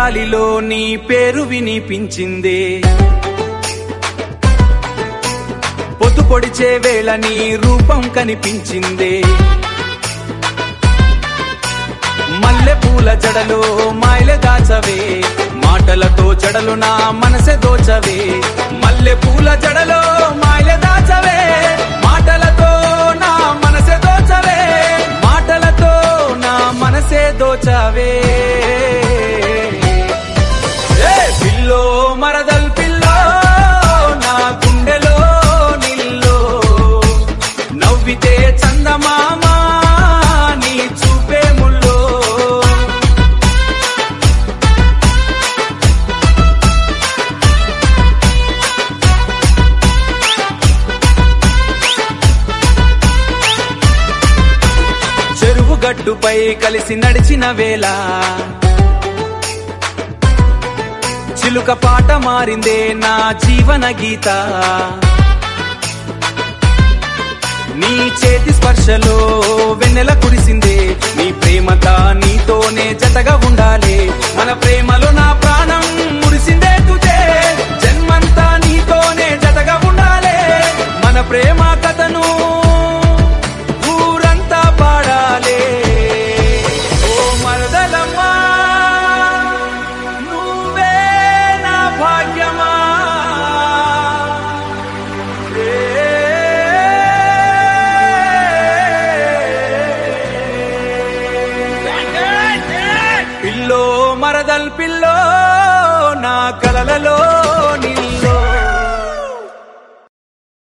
గాలిలో నీ పేరు వినిపించిందే పొద్దు పొడిచే వేళ నీ రూపం కనిపించిందే మల్లె పూల జడలో మాయలే దాచవే మాటలతో జడలు నా మనసే దోచవే మల్లె పూల జడలో మాయలే దాచవే మాటలతో నా మనసే దోచవే మాటలతో నా మనసే దోచవే పిల్లో మరదల్ పిల్లో నా గుండెలో నిల్లో నవ్వితే చందమామా నీ చూపే ముల్లో చెరువు గట్టుపై కలిసి నడిచిన వేళ చిలుక పాట మారిందే నా జీవన గీత నీ చేతి స్పర్శలో వెన్నెల కురిసిందే నీ ప్రేమత నీతోనే జతగా ఉండాలి మన ప్రేమలో నా ప్రాణం మురిసిందే